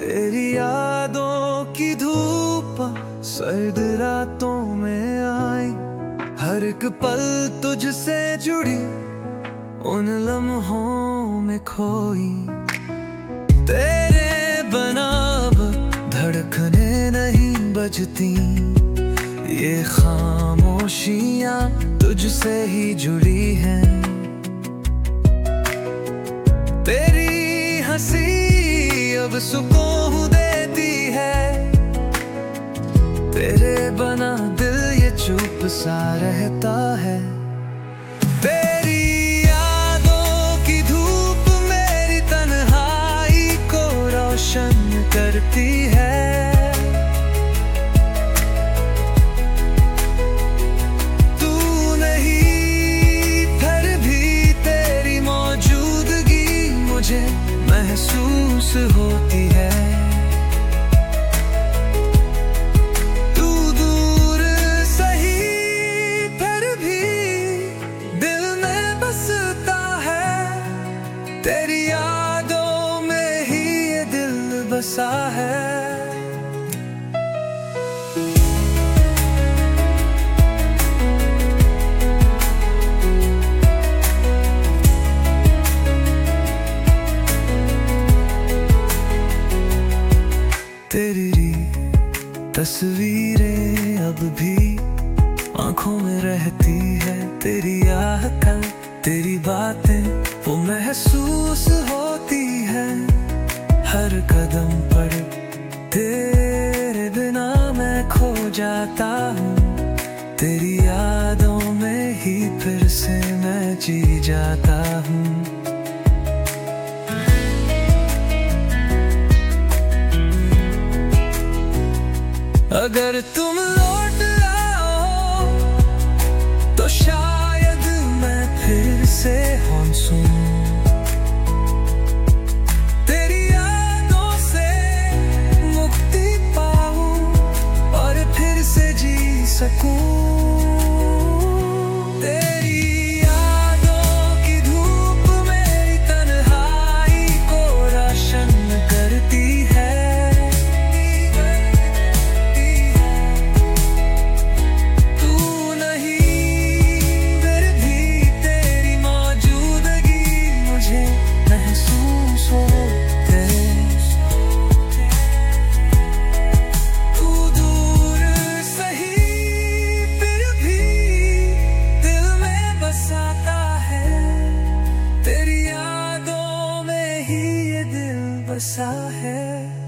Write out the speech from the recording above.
तेरी यादों की धूप सर्द रातों में आई, हर एक पल तुझसे जुड़ी उन लम्हों में खोई। तेरे बिना अब धड़कने नहीं बजती, ये खामोशियां तुझसे ही जुड़ी हैं। तेरी हंसी अब सुकून देती है, तेरे बिना दिल ये चुप सा रहता है। तेरी यादों की धूप मेरी तन्हाई को रोशन करती है। तू नहीं फिर भी तेरी मौजूदगी मुझे महसूस होती है। तू दूर सही फिर भी दिल में बसता है, तेरी यादों में ही ये दिल बसा है। तेरी तस्वीरें अब भी आंखों में रहती है, तेरी आहट तेरी बातें वो महसूस होती है। हर कदम पर तेरे बिना मैं खो जाता हूँ, तेरी यादों में ही फिर से मैं जी जाता हूँ। अगर तुम लौट आओ तो शायद मैं फिर से हंसूं, तेरी यादों से मुक्ति पाऊं और फिर से जी सकूं। तेरी यादों की धूप मेरी तन्हाई को रोशन करती है। तेरी यादों में ही ये दिल बसा है।